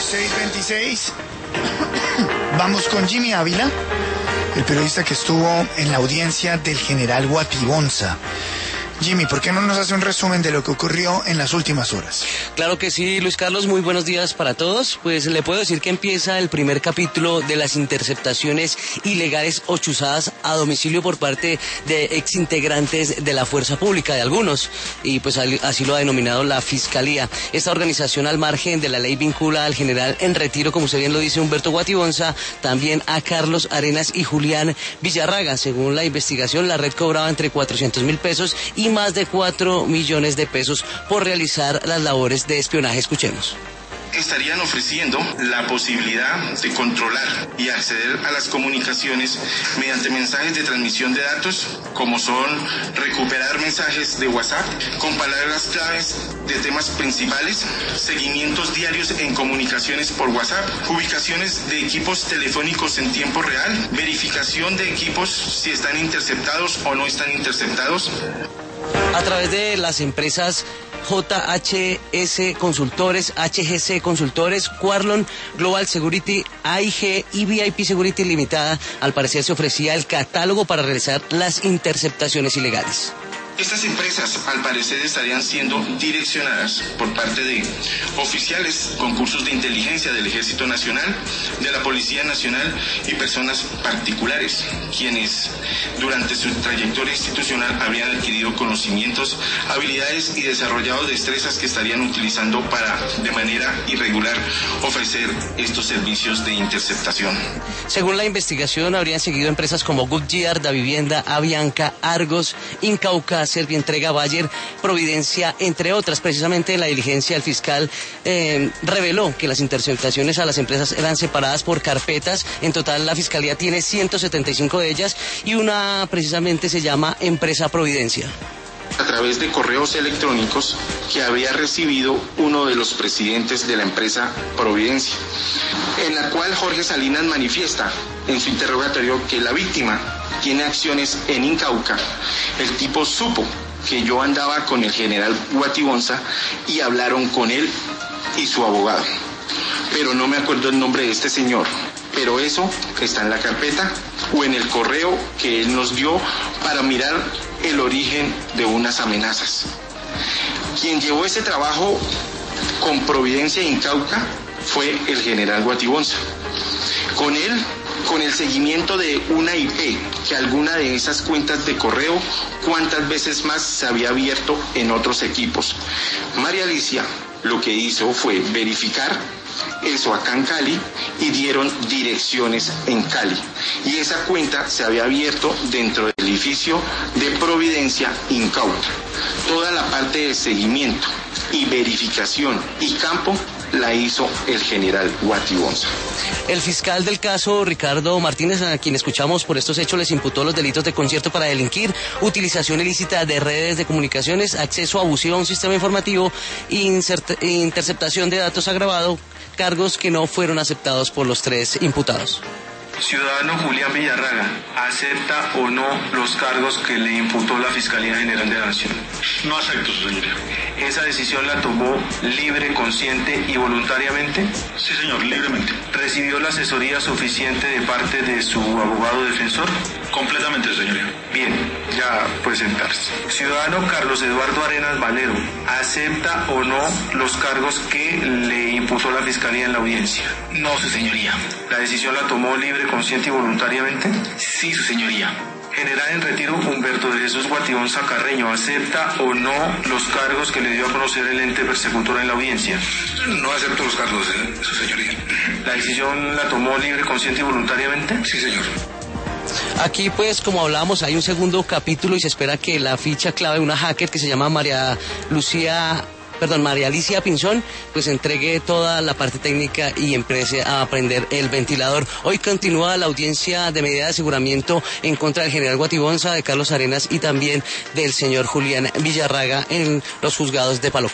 6:26. Vamos con Jimmy Ávila, el periodista que estuvo en la audiencia del general Guatibonza. Jimmy, ¿por qué no nos hace un resumen de lo que ocurrió en las últimas horas? Claro que sí, Luis Carlos, muy buenos días para todos. Pues le puedo decir que empieza el primer capítulo de las interceptaciones ilegales o chuzadas a domicilio por parte de exintegrantes de la fuerza pública, de algunos, y pues así lo ha denominado la Fiscalía. Esta organización, al margen de la ley, vincula al general en retiro, como usted bien lo dice, Humberto Guatibonza, también a Carlos Arenas y Julián Villarraga. Según la investigación, la red cobraba entre 400.000 pesos y más de 4 millones de pesos por realizar las labores de espionaje. Escuchemos. Estarían ofreciendo la posibilidad de controlar y acceder a las comunicaciones mediante mensajes de transmisión de datos, como son recuperar mensajes de WhatsApp con palabras claves de temas principales, seguimientos diarios en comunicaciones por WhatsApp, ubicaciones de equipos telefónicos en tiempo real, verificación de equipos si están interceptados o no están interceptados. A través de las empresas JHS Consultores, HGC Consultores, Quarlon, Global Security, AIG y VIP Security Limitada, al parecer se ofrecía el catálogo para realizar las interceptaciones ilegales. Estas empresas, al parecer, estarían siendo direccionadas por parte de oficiales con cursos de inteligencia del Ejército Nacional, de la Policía Nacional y personas particulares, quienes durante su trayectoria institucional habrían adquirido conocimientos, habilidades y desarrollado destrezas que estarían utilizando para, de manera irregular, ofrecer estos servicios de interceptación. Según la investigación, habrían seguido empresas como Goodyear, Davivienda, Avianca, Argos, Incauca, Servientrega, Bayer, Providencia, entre otras. Precisamente la diligencia del fiscal reveló que las interceptaciones a las empresas eran separadas por carpetas. En total la Fiscalía tiene 175 de ellas y una precisamente se llama Empresa Providencia. A través de correos electrónicos que había recibido uno de los presidentes de la empresa Providencia, en la cual Jorge Salinas manifiesta en su interrogatorio que la víctima tiene acciones en Incauca. El tipo supo que yo andaba con el general Guatibonza y hablaron con él y su abogado, pero no me acuerdo el nombre de este señor. Pero eso está en la carpeta o en el correo que él nos dio para mirar el origen de unas amenazas. Quien llevó ese trabajo con Providencia e Incauca fue el general Guatibonza. Con él, con el seguimiento de una IP, que alguna de esas cuentas de correo, cuántas veces más se había abierto en otros equipos. María Alicia lo que hizo fue verificar eso acá en Cali y dieron direcciones en Cali. Y esa cuenta se había abierto dentro del edificio de Providencia Incauca. Toda la parte de seguimiento y verificación y campo la hizo el general Guatibonza. El fiscal del caso, Ricardo Martínez, a quien escuchamos por estos hechos, les imputó los delitos de concierto para delinquir, utilización ilícita de redes de comunicaciones, acceso abusivo a un sistema informativo, interceptación de datos agravado, cargos que no fueron aceptados por los tres imputados. Ciudadano Julián Villarraga, ¿acepta o no los cargos que le imputó la Fiscalía General de la Nación? No acepto, su señoría. ¿Esa decisión la tomó libre, consciente y voluntariamente? Sí, señor, libremente. ¿Recibió la asesoría suficiente de parte de su abogado defensor? Completamente, señoría. Bien, ya puede sentarse. Ciudadano Carlos Eduardo Arenas Valero, ¿acepta o no los cargos que le imputó la Fiscalía en la audiencia? No, su señoría. ¿La decisión la tomó libre, consciente y voluntariamente? Sí, su señoría. General en retiro Humberto de Jesús Guatibonza Carreño, ¿acepta o no los cargos que le dio a conocer el ente persecutor en la audiencia? No acepto los cargos, su señoría. ¿La decisión la tomó libre, consciente y voluntariamente? Sí, señor. Aquí pues, como hablábamos, hay un segundo capítulo y se espera que la ficha clave de una hacker que se llama María Alicia Pinzón, pues entregue toda la parte técnica y empiece a aprender el ventilador. Hoy continúa la audiencia de medida de aseguramiento en contra del general Guatibonza, de Carlos Arenas y también del señor Julián Villarraga en los juzgados de Palo